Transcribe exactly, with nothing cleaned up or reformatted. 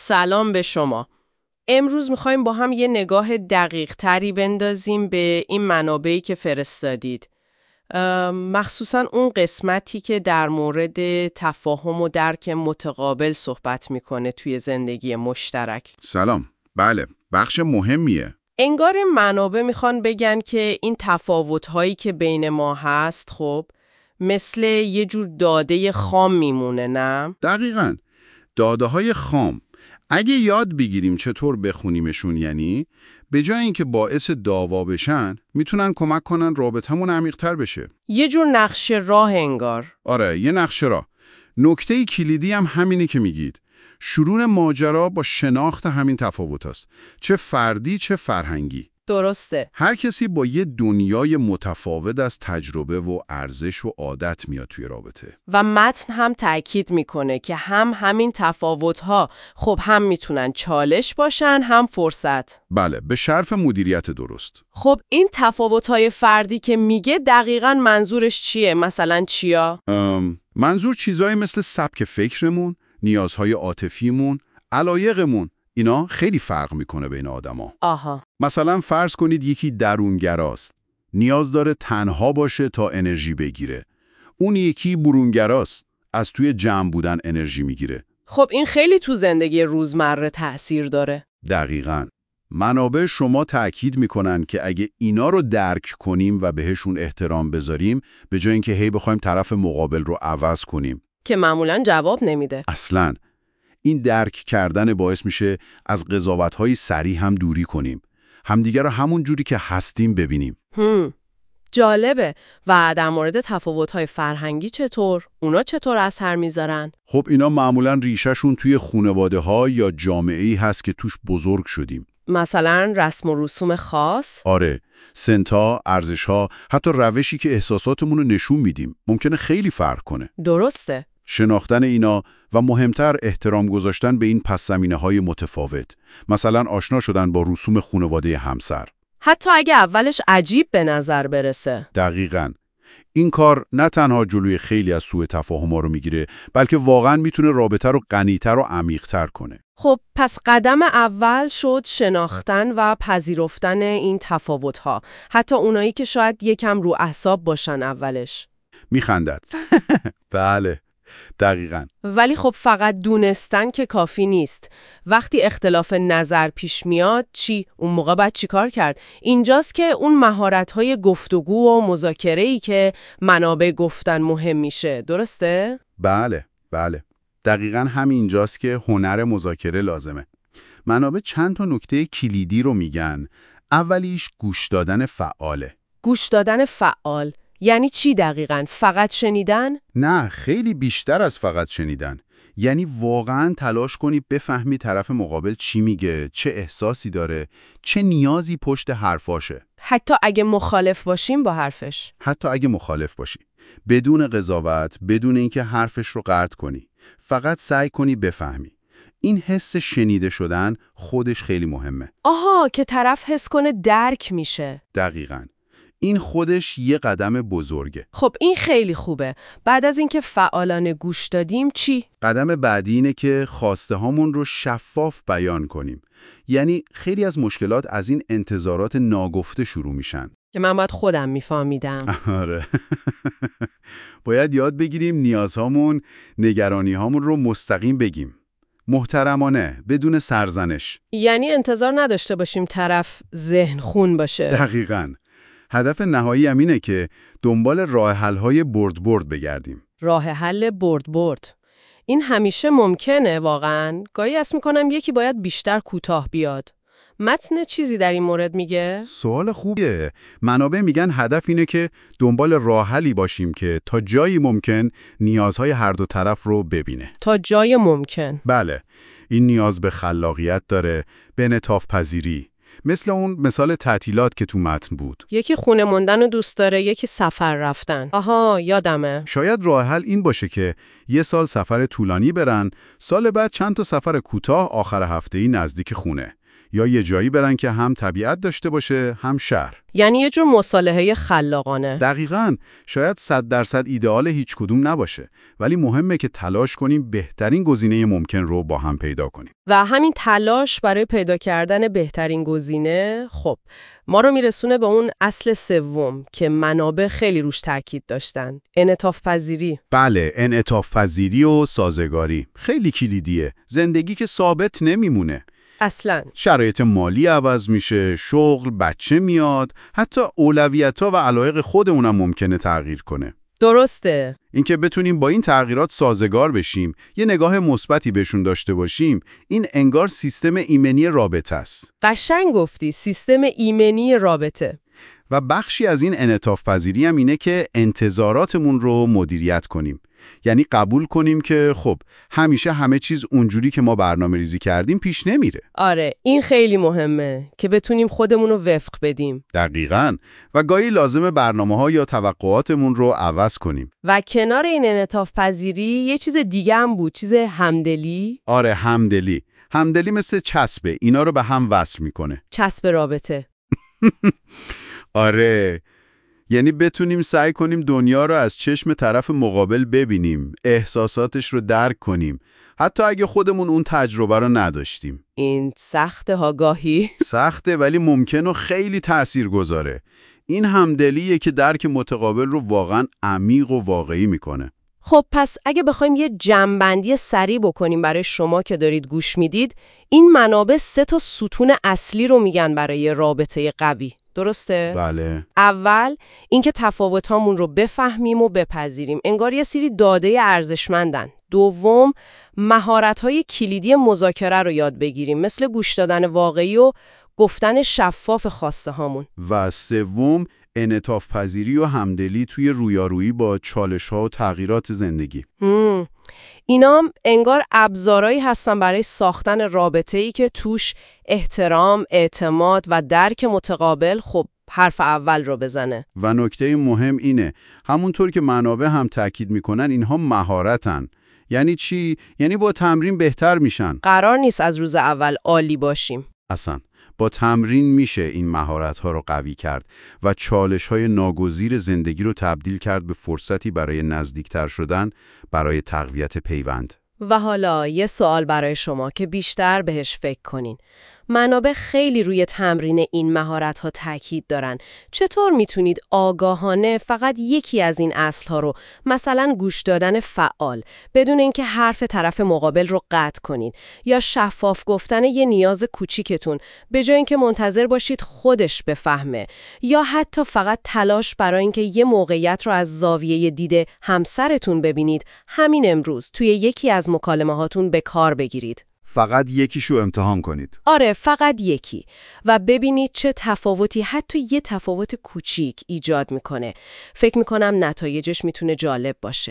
سلام به شما. امروز میخوایم با هم یه نگاه دقیق تری بندازیم به این منابعی که فرستادید. مخصوصاً اون قسمتی که در مورد تفاهم و درک متقابل صحبت میکنه توی زندگی مشترک. سلام. بله، بخش مهمیه. انگار این منابع میخوان بگن که این تفاوت‌هایی که بین ما هست خب مثل یه جور داده خام میمونه، نه؟ دقیقاً. داده های خام. اگه یاد بگیریم چطور بخونیمشون، یعنی به جای اینکه باعث دعوا بشن، میتونن کمک کنن رابطمون عمیق‌تر بشه. یه جور نقشه راه انگار. آره، یه نقشه راه. نکته کلیدی هم همینه که میگید. شروع ماجرا با شناخت همین تفاوت است. چه فردی چه فرهنگی. درسته. هر کسی با یه دنیای متفاوت از تجربه و ارزش و عادت میاد توی رابطه. و متن هم تأکید میکنه که هم همین تفاوت‌ها خب هم میتونن چالش باشن هم فرصت. بله، به شرف مدیریت درست. خب این تفاوت‌های فردی که میگه دقیقاً منظورش چیه؟ مثلا چیا؟ منظور چیزایی مثل سبک فکرمون، نیازهای عاطفیمون، علایقمون. اینا خیلی فرق میکنه بین آدما. آها. مثلا فرض کنید یکی درونگراست. نیاز داره تنها باشه تا انرژی بگیره. اون یکی برونگراست. از توی جمع بودن انرژی میگیره. خب این خیلی تو زندگی روزمره تأثیر داره. دقیقاً. منابع شما تأکید میکنن که اگه اینا رو درک کنیم و بهشون احترام بذاریم، به جای اینکه هی بخوایم طرف مقابل رو عوض کنیم که معمولاً جواب نمیده. اصلاً. این درک کردن باعث میشه از قضاوت‌های سریع هم دوری کنیم. همدیگر رو همون جوری که هستیم ببینیم. هم. جالبه. و در مورد تفاوت‌های فرهنگی چطور؟ اونا چطور اثر میذارن؟ خب اینا معمولاً ریشه‌شون توی خانواده‌ها یا جامعه‌ای هست که توش بزرگ شدیم. مثلا رسم و رسوم خاص؟ آره، سنت‌ها، ارزش‌ها، حتی روشی که احساساتمون رو نشون میدیم ممکنه خیلی فرق کنه. درسته. شناختن اینا و مهمتر احترام گذاشتن به این پس‌زمینه‌های متفاوت. مثلا آشنا شدن با رسوم خانواده همسر. حتی اگه اولش عجیب به نظر برسه. دقیقاً. این کار نه تنها جلوی خیلی از سوء تفاهم‌ها رو میگیره، بلکه واقعاً میتونه رابطه رو غنی‌تر و عمیق‌تر کنه. خب پس قدم اول شد شناختن و پذیرفتن این تفاوت‌ها، حتی اونایی که شاید یکم رو اعصاب باشن اولش. میخندد. بله. دقیقاً. ولی خب فقط دونستن که کافی نیست. وقتی اختلاف نظر پیش میاد چی؟ اون موقع باید چی کار کرد؟ اینجاست که اون مهارت‌های گفتگو و مذاکره‌ای که منابع گفتن مهم میشه. درسته؟ بله، بله. دقیقاً همینجاست که هنر مذاکره لازمه. منابع چند تا نکته کلیدی رو میگن. اولیش گوش دادن فعاله. گوش دادن فعال یعنی چی دقیقاً؟ فقط شنیدن؟ نه، خیلی بیشتر از فقط شنیدن. یعنی واقعاً تلاش کنی بفهمی طرف مقابل چی میگه، چه احساسی داره، چه نیازی پشت حرفاشه. حتی اگه مخالف باشیم با حرفش. حتی اگه مخالف باشی. بدون قضاوت، بدون اینکه حرفش رو قطع کنی. فقط سعی کنی بفهمی. این حس شنیده شدن خودش خیلی مهمه. آها، که طرف حس کنه درک میشه. دقیقاً. این خودش یه قدم بزرگه. خب این خیلی خوبه. بعد از اینکه فعالانه گوش دادیم چی؟ قدم بعدی اینه که خواسته هامون رو شفاف بیان کنیم. یعنی خیلی از مشکلات از این انتظارات ناگفته شروع میشن. که من باید خودم میفهمیدم. آره. باید یاد بگیریم نیازهامون، نگرانیهامون رو مستقیم بگیم. محترمانه، بدون سرزنش. یعنی انتظار نداشته باشیم طرف ذهن خون باشه. دقیقاً. هدف نهایی اینه که دنبال راه حل‌های برد برد بگردیم. راه حل برد برد. این همیشه ممکنه واقعاً. گاهی اسم می‌کنم یکی باید بیشتر کوتاه بیاد. متن چیزی در این مورد میگه؟ سوال خوبیه. منابع میگن هدف اینه که دنبال راه حلی باشیم که تا جایی ممکن نیازهای هر دو طرف رو ببینه. تا جای ممکن. بله. این نیاز به خلاقیت داره، به انعطاف پذیری. مثل اون مثال تعطیلات که تو متن بود. یکی خونه موندن رو دوست داره، یکی سفر رفتن. آها، یادمه. شاید راه حل این باشه که یه سال سفر طولانی برن، سال بعد چند تا سفر کوتاه آخر هفته‌ای نزدیک خونه. یا یه جایی برن که هم طبیعت داشته باشه هم شهر. یعنی یه جور مصالحه خلاقانه. دقیقاً. شاید صد درصد ایدئال هیچ کدوم نباشه، ولی مهمه که تلاش کنیم بهترین گزینه ممکن رو با هم پیدا کنیم. و همین تلاش برای پیدا کردن بهترین گزینه، خب ما رو میرسونه به اون اصل سوم که منابع خیلی روش تاکید داشتن، انعطاف پذیری. بله، انعطاف پذیری و سازگاری خیلی کلیدیه. زندگی که ثابت نمیمونه. اصلاً. شرایط مالی عوض میشه، شغل، بچه میاد، حتی اولویت‌ها و علایق خودمونم ممکنه تغییر کنه. درسته. اینکه بتونیم با این تغییرات سازگار بشیم، یه نگاه مثبتی بهشون داشته باشیم، این انگار سیستم ایمنی رابطه است. قشنگ گفتی، سیستم ایمنی رابطه. و بخشی از این انعطاف پذیری هم اینه که انتظاراتمون رو مدیریت کنیم. یعنی قبول کنیم که خب همیشه همه چیز اونجوری که ما برنامه ریزی کردیم پیش نمیره. آره، این خیلی مهمه که بتونیم خودمون رو وفق بدیم. دقیقاً. و گاهی لازمه برنامه‌ها یا توقعاتمون رو عوض کنیم. و کنار این انعطاف پذیری یه چیز دیگه هم بود، چیز همدلی. آره، همدلی. همدلی مثل چسبه، اینا رو به هم وصل میکنه. چسب رابطه. آره، یعنی بتونیم سعی کنیم دنیا رو از چشم طرف مقابل ببینیم، احساساتش رو درک کنیم، حتی اگه خودمون اون تجربه رو نداشتیم. این سخته ها گاهی. سخته ولی ممکن و خیلی تأثیر گذاره. این همدلیه که درک متقابل رو واقعا عمیق و واقعی میکنه. خب پس اگه بخوایم یه جمع‌بندی سریع بکنیم برای شما که دارید گوش میدید، این منابع سه تا ستون اصلی رو میگن برای رابطه قوی. درسته؟ بله. اول اینکه تفاوت‌هامون رو بفهمیم و بپذیریم، انگار یه سری داده ارزشمندن. دوم، مهارت‌های کلیدی مذاکره رو یاد بگیریم، مثل گوش دادن واقعی و گفتن شفاف خواسته هامون. و سوم، انعطاف پذیری و همدلی توی رویارویی با چالش‌ها و تغییرات زندگی. هم. اینام انگار ابزارهایی هستن برای ساختن رابطه‌ای که توش احترام، اعتماد و درک متقابل خب حرف اول رو بزنه. و نکته مهم اینه، همونطور که منابع هم تاکید میکنن اینها مهارتن. یعنی چی؟ یعنی با تمرین بهتر میشن. قرار نیست از روز اول عالی باشیم. اصلا. با تمرین میشه این مهارت‌ها رو قوی کرد و چالش‌های ناگزیر زندگی رو تبدیل کرد به فرصتی برای نزدیکتر شدن، برای تقویت پیوند. و حالا یه سوال برای شما که بیشتر بهش فکر کنین. منابع خیلی روی تمرین این مهارت‌ها تاکید دارن. چطور میتونید آگاهانه فقط یکی از این اصل‌ها رو، مثلا گوش دادن فعال، بدون اینکه حرف طرف مقابل رو قطع کنین، یا شفاف گفتن یه نیاز کوچیکتون به جای اینکه منتظر باشید خودش بفهمه، یا حتی فقط تلاش برای اینکه یه موقعیت رو از زاویه دید همسرتون ببینید، همین امروز توی یکی از مکالمه‌هاتون به کار بگیرید. فقط یکیشو امتحان کنید. آره، فقط یکی. و ببینید چه تفاوتی، حتی یه تفاوت کوچیک ایجاد میکنه. فکر میکنم نتایجش میتونه جالب باشه.